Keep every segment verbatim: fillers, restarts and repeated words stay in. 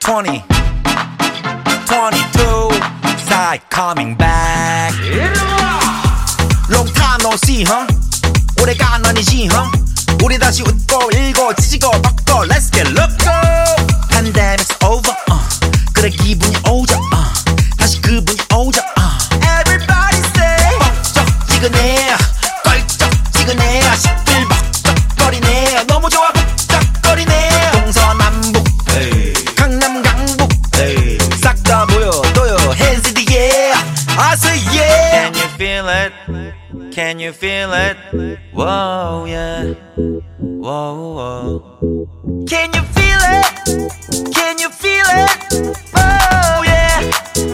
twenty, twenty-two, side coming back. Long time no see, huh? 오래간 아니지, huh? 우리 다시 웃고 일고 찢고 벗고 Let's get loco. Pandemic's over, uh. 그래 기분이 오죠, uh. 다시 그분이 오죠, uh. Everybody say 벅적지근해 껄쩍지근해 시끌벅적거리네 너무 좋아 북적거리네 동서남북 강남 강북 싹 다 보여줘요 Hands in the air I say yeah. Can you feel it? Can you feel it? Whoa, yeah. Whoa, whoa. Can you feel it? Can you feel it? Oh yeah.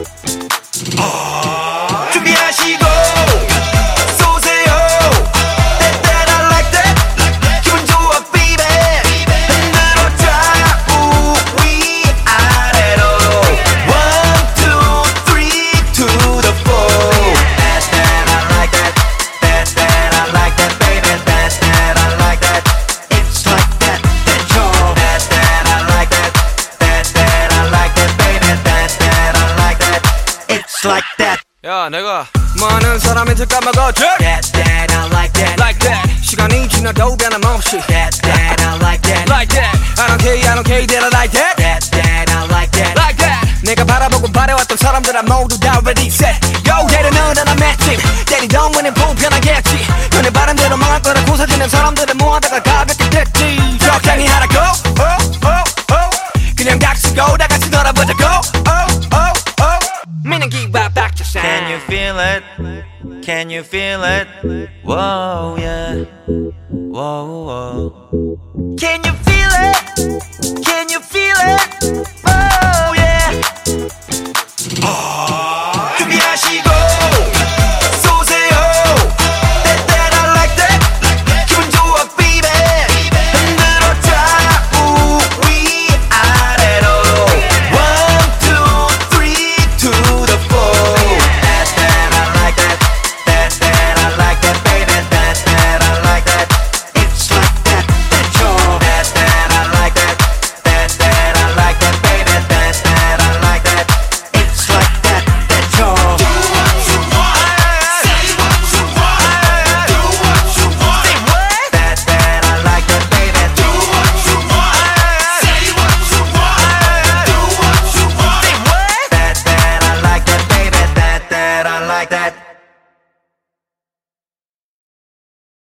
아, 준비하시고 쏘세요. That that I like that. 기분 좋아 baby. 흔들어줘 우위 아래로. One two three to the four. That that I like that. That that I like that baby. That that I like that. It's like that. That yo. That that I like that. That that I like that baby. That that I like that. It's like that. 야 내가 많은 사람한테 까먹었지 That that I like that. Like that 시간이 지나도 변함없이 That that I like that. Like that I don't care I don't care that I like that That that I like that. Like that 내가 바라보고 바래왔던 사람들아 모두 다 ready set Yo 때려 넣으라 나 맷집 때리던 문은 불편하겠지 너네 바람대로 망할 거라 고사지는 사람들을 모아다가 가볍게 됐지 적당히 하라고 oh, oh, oh. 그냥 닥치고 다 같이 놀아보자고 oh, oh, oh. 미는 기바 박자상 Can you feel it? Can you feel it? Whoa, yeah. Whoa, whoa. Can you feel it? Can